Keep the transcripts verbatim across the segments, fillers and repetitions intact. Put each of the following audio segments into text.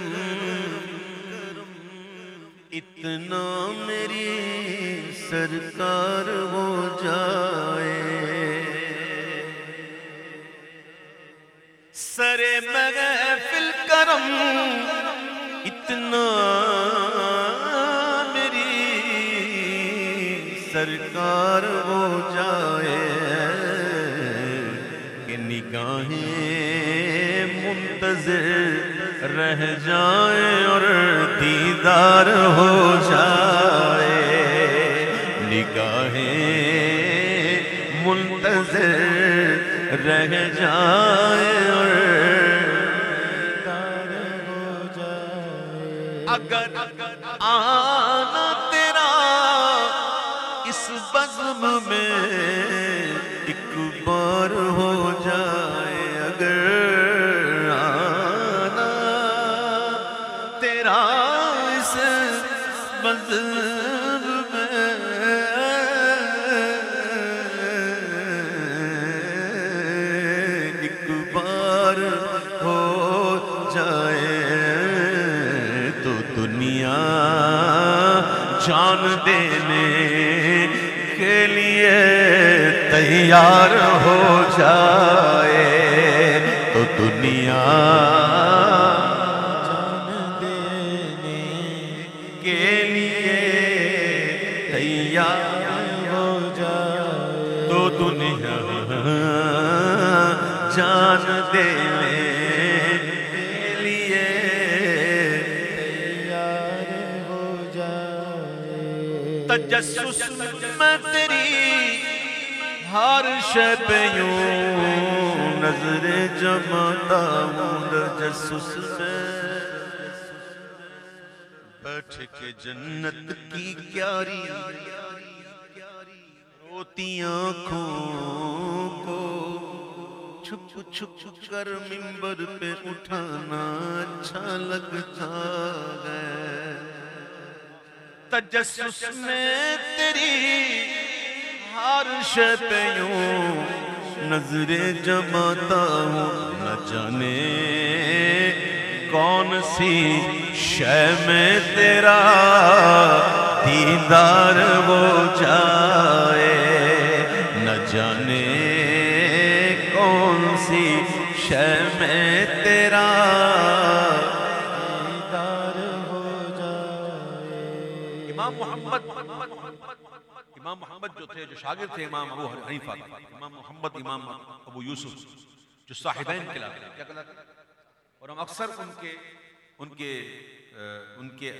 اتنا میری سرکار ہو جائے، سرے محفل کرم اتنا میری سرکار ہو جائے کہ نگاہیں منتظر رہ جائیں اور دیدار ہو جائے، نگاہیں منتظر رہ جائیں اور دیدار ہو جائے۔ اگر آنا تیرا اس بزم میں ایک بار ہو جائے، اگر جان دینے کے لیے تیار ہو جائے تو دنیا جان دینے کے لیے تیار ہو جائے تو دنیا جان دینے تجسس میں تیری ہر شے پہ یوں نظر جماتا ہوں، تجسس میں بیٹھ کے جنت کی کیاری روتی آنکھوں کو چھپ چھپ کر منبر پہ اٹھانا اچھا لگتا ہے۔ تجسس میں تیری ہر شے پہ یوں نظریں جماتا ہوں، نہ جانے کون سی شے میں تیرا دیدار ہو جائے، نہ جانے کون سی شے میں تیرا محمد امام محمد جو تھے، جو شاگرد تھے امام ابو حنیفہ، امام محمد امام ابو یوسف جو صاحبین کہلاتے ہیں، کیا کہلاتے ہیں؟ اور ہم اکثر ان کے ان کے ان کے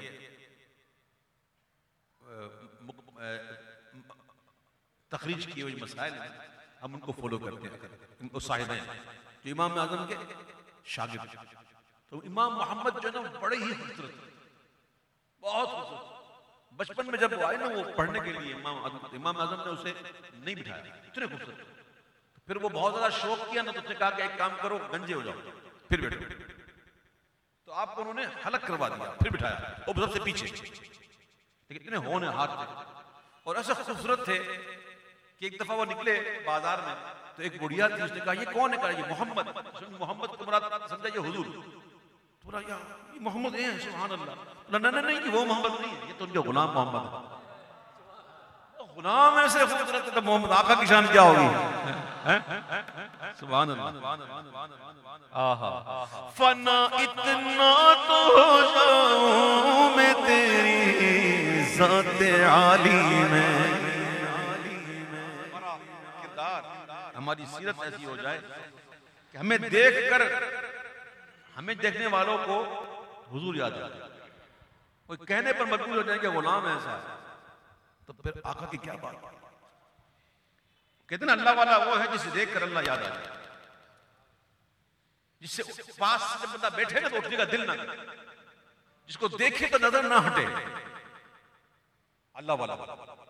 تخریج کیے ہوئے مسائل ہیں، ہم ان کو فالو کرتے ہیں، وہ صاحبین جو امام اعظم کے شاگرد۔ تو امام محمد جو ہے نا بڑے ہی خوبصورت، بہت خوبصورت۔ بچپن میں جب وہ آئے نا وہ پڑھنے کے لیے امام اعظم امام اعظم نے اسے نہیں بٹھایا، اتنے خوبصورت۔ پھر وہ بہت زیادہ شوق کیا نا تو اس نے کہا کہ ایک کام کرو، گنجے ہو جاؤ پھر بیٹھو۔ تو آپ کو انہوں نے حلق کروا دیا، پھر بٹھایا، وہ سب سے پیچھے، لیکن اتنے ہونے ہاتھ تھے اور ایسے خوبصورت تھے کہ ایک دفعہ وہ نکلے بازار میں تو ایک بڑھیا تھی، اس نے کہا یہ کون ہے؟ کہا یہ محمد۔ محمد کو مراد سمجھا یہ حضور۔ تو بولا یہ محمد ہیں، سبحان اللہ۔ نہیں نہیں نہیں وہ محمد نہیں ہے، یہ تو ان کے غلام محمد ہے۔ غلام ایسے خوبصورت ہے تو محمد آقا کی شان کیا ہوگی؟ سبحان اللہ۔ فنا اتنا تو ہو جاؤں میں تیری ذات عالی میں، ہماری سیرت ایسی ہو جائے کہ ہمیں دیکھ کر ہمیں دیکھنے والوں کو حضور یاد آ جائے، کوئی کہنے پر مجبور ہو جائے کہ غلام ایسا ہے تو پھر آقا کی کیا بات۔ کہتے ہیں اللہ والا وہ ہے جسے دیکھ کر اللہ یاد آ جائے، جس سے پاس سے جب بندہ بیٹھے نا تو اٹھنے کا دل نہ کرے، جس کو دیکھے تو نظر نہ ہٹے، اللہ والا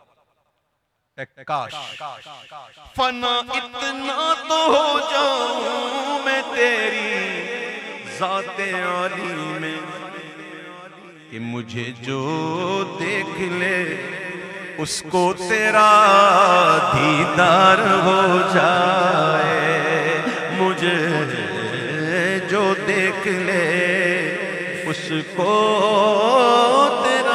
کاش فنا اتنا تو ہو جاؤں میں تیری ذات عالی میں کہ مجھے جو دیکھ لے اس کو تیرا دیدار ہو جائے، مجھے جو دیکھ لے اس کو تیرا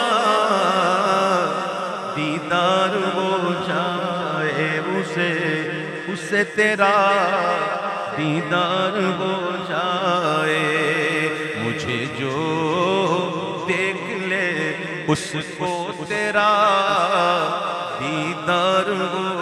دیدار ہو جائے، اسے اسے تیرا دیدار ہو جائے، مجھے جو دیکھ لے اس کو تیرا دیدار ہو